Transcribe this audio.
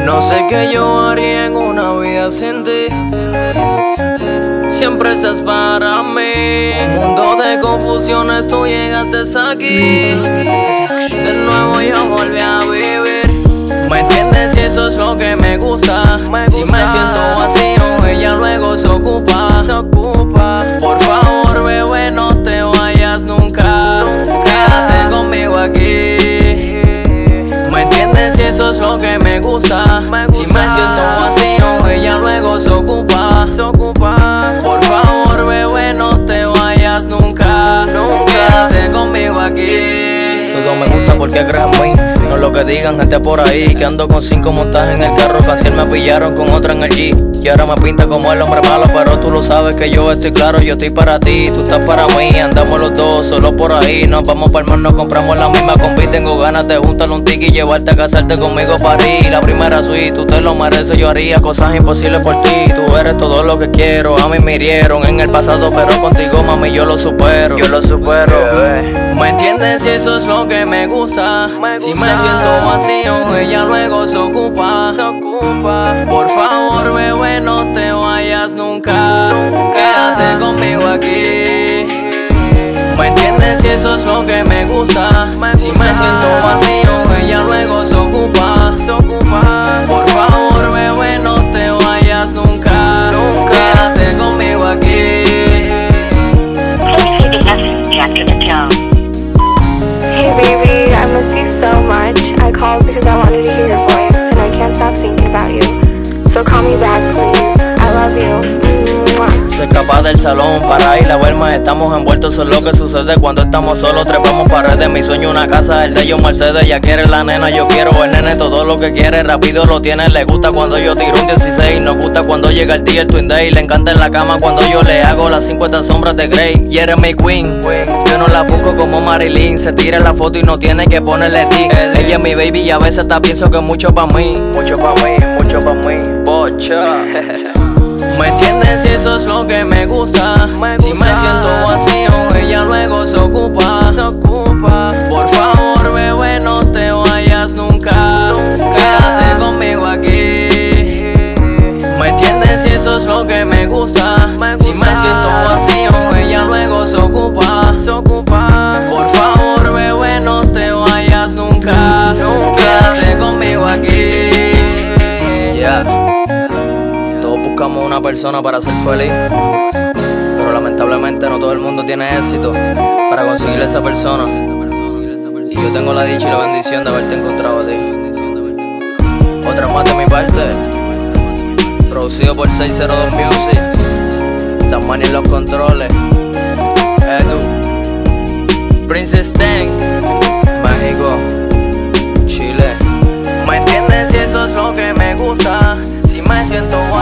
No sé qué yo haría en una vida sin ti. Siempre estás para mí. Un mundo de confusiones, tú llegaste aquí. De nuevo yo volví a vivir. ¿Me entiendes? Y eso es lo que me gusta. Si me siento vacío, ella luego se ocupa. Por favor, bebé, no te vayas nunca. Quédate conmigo aquí. ¿Me entiendes? Y eso es lo que me gusta. Si me siento vacío, ella luego se ocupa. Por favor, bebé, no te vayas nunca. Quédate conmigo aquí. Todo me gusta porque crees en mí. No lo que digan gente por ahí. Que ando con 5 montajes en el carro. Que antes me pillaron con otra en el G. Y ahora me pinta como el hombre malo. Pero tú lo sabes que yo estoy claro. Yo estoy para ti, tú estás para mí. Andamos los dos solo por ahí. Nos vamos para el mar, nos compramos la misma combi. Tengo ganas de juntarle un tiki y llevarte a casarte conmigo para París. La primera suite, tú te lo mereces. Yo haría cosas imposibles por ti. Tú eres todo lo que quiero. A mí me hirieron en el pasado, pero contigo, mami, yo lo supero. Yo lo supero, bebé. ¿Me entiendes? Y eso es lo que me gusta. Si me siento vacío, ella luego se ocupa. Por favor, bebé, no te vayas nunca. Quédate conmigo aquí. ¿Me entiendes? Y eso es lo que me gusta. Si me siento vacío, ella luego se ocupa. Por favor, bebé, no te vayas nunca. Quédate conmigo aquí. Hey baby, I miss you so much. I called because I wanted to hear your voice and I can't stop thinking about you. So call me back, please. I love you. Se escapa del salón para ir a ver más. Estamos envueltos, eso es lo que sucede cuando estamos solos. Trepamos paredes, mi sueño una casa, el de ellos Mercedes. Ella quiere la nena, yo quiero el nene. Todo lo que quiere rápido lo tiene. Le gusta cuando yo tiro un 16. Nos gusta cuando llega el día, el Twin Day. Le encanta en la cama cuando yo le hago las 50 sombras de Grey. Y eres mi queen, yo no la busco como Marilyn. Se tira la foto y no tiene que ponerle tic. Ella es mi baby y a veces hasta pienso que es mucho pa' mí. Mucho pa' mí, mucho pa' mí, bocha. ¿Me entiendes? Y eso es lo que me gusta. Si me siento vacío, ella luego se ocupa. Por favor, bebé, no te vayas nunca. Quédate conmigo aquí. ¿Me entiendes? Y eso es lo que me gusta. Si me siento vacío, ella luego se ocupa. Por favor, bebé, no te vayas nunca. Quédate conmigo aquí. Todos buscamos una persona para ser feliz, pero lamentablemente no todo el mundo tiene éxito para conseguir esa persona. Y yo tengo la dicha y la bendición de haberte encontrado a ti. Otra más de mi parte, producido por 602 Music. Tamani en los controles, Edu, Princess Tank, México, Chile. ¿Me entiendes? Y eso es lo que me gusta. Si me siento